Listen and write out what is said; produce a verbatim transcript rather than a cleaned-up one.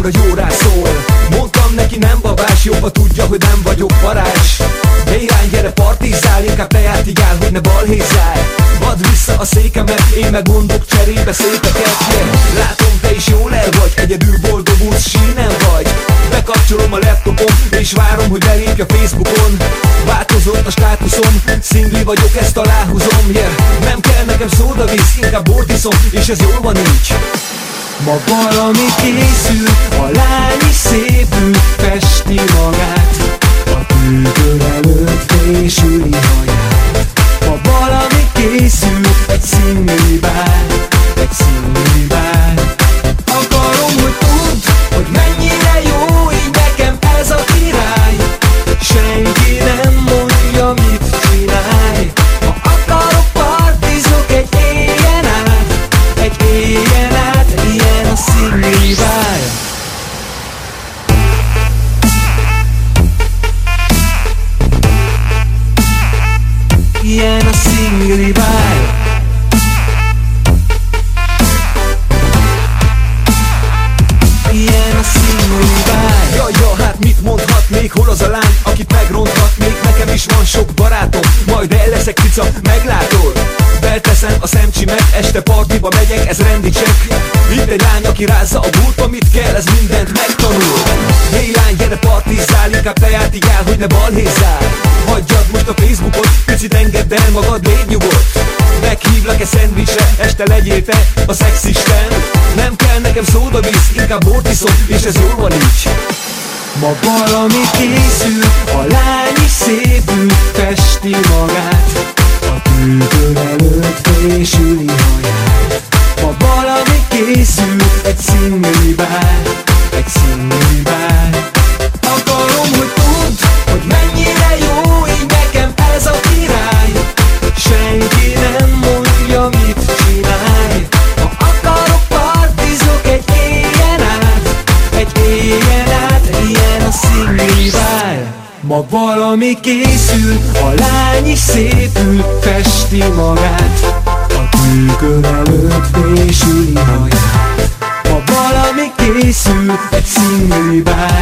számomra jó rá szól. Mondtam neki nem babás, jobba tudja, hogy nem vagyok varázs. De irány, gyere partizál, inkább tejátig áll, hogy ne balhézzál. Add vissza a székemet, én meg mondok cserébe szépeket, yeah. Látom, te is jól el vagy, egyedül boldogulsz, sínen vagy. Bekapcsolom a laptopom, és várom, hogy belépj a Facebookon. Változott a státuszom, szingli vagyok, ezt aláhúzom, yeah. Nem kell nekem szódavíz, inkább bort iszom, és ez jól van így. Ma valami készül, a lány is szépül, festi magát, a tűkör előtt fésüli haját. Ma valami készül, egy szingli bár, egy szingli bár. Akarom, hogy tudd, hogy mennyire jó így nekem ez a király. Senki nem mondja, mit csinálj. Ha akarok, partizok egy éjjel át, egy éjjel át, ilyen a szingli bár. Ilyen a szingli bár. Ilyen a szingli bár. Jaj, ja, hát mit mondhatnék, hol az a lány, akit megronthatnék? Nekem is van sok barátom, majd el leszek cica, meglátod. Belteszem a szemcsimet, este partiba megyek, ez rendi csekk. Itt egy lány, aki rázza a búrtba, mit kell, ez mindent megtanul. Hey lány, gyere partizál, inkább tejátig áll, hogy ne balhézzál. Hagyjad most a Facebookot, picit engedd el magad, légy nyugodt. Meghívlak-e szendvicsre, este legyél te a szexisten. Nem kell nekem szódavíz, inkább bort iszom, és ez jól van így. Ma valami készül, a lány is szépül, festi magát, a tűkör előtt fésüli haját. Ma valami készül, egy szingli bár, egy szingli bár. Akarom, hogy tudd, hogy mennyire jó így nekem ez a király. Senki nem mondja, mit csinálj. Ha akarok, partizok egy éjjel át, egy éjjel át, ilyen a szingli bár. Ma valami készül, a lány is szépül, festi magát, a tűkör előtt fésüli haját. Ma valami készül, egy szingli bár.